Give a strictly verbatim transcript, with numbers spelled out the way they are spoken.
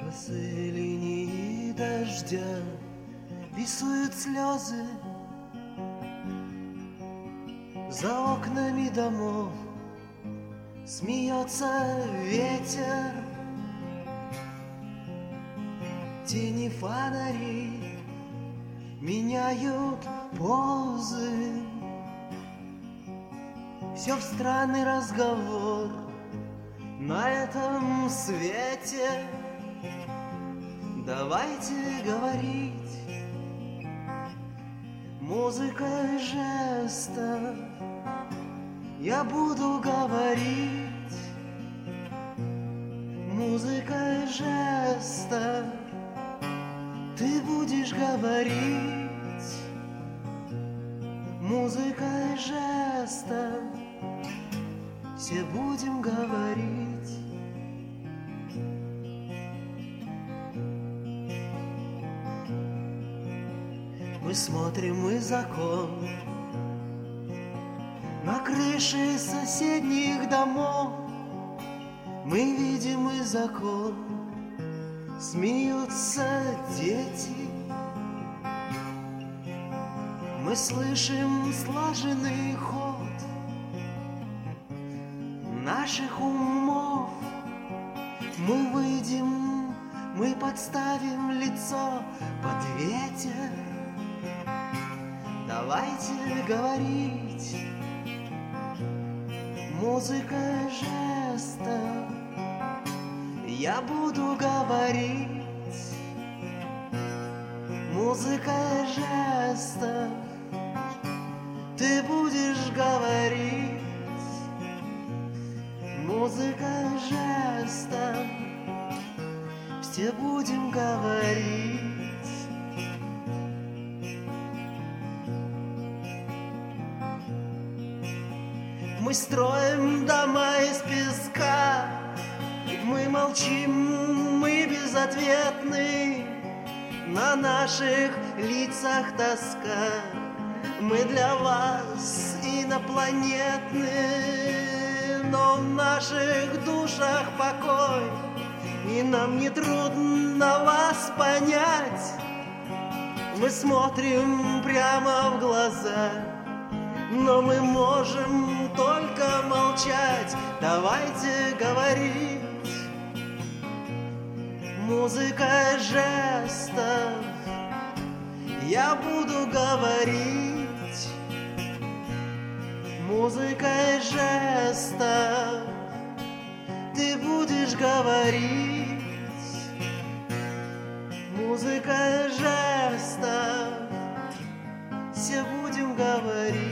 Косые линии дождя рисуют слезы за окнами домов. Смеется ветер, тени фонарей меняют позы. Все в странный разговор на этом свете. Давайте говорить музыкой жестов. Я буду говорить музыкой жестов. Ты будешь говорить музыкой жестов. Все будем говорить. Мы смотрим из окон на крыши соседних домов. Мы видим из окон смеются дети. Мы слышим слаженный ход наших умов. Мы выйдем, мы подставим лицо под ветер. Давайте говорить музыкой жестов. Я буду говорить музыкой жестов. Ты будешь говорить музыкой жестов. Все будем говорить. Мы строим дома из песка. Мы молчим, мы безответны. На наших лицах тоска. Мы для вас инопланетны, но в наших душах покой. И нам не трудно вас понять. Мы смотрим прямо в глаза, но мы можем только молчать. Давайте говорить музыкой жестов. Я буду говорить музыкой жестов. Ты будешь говорить музыкой жестов. Все будем говорить.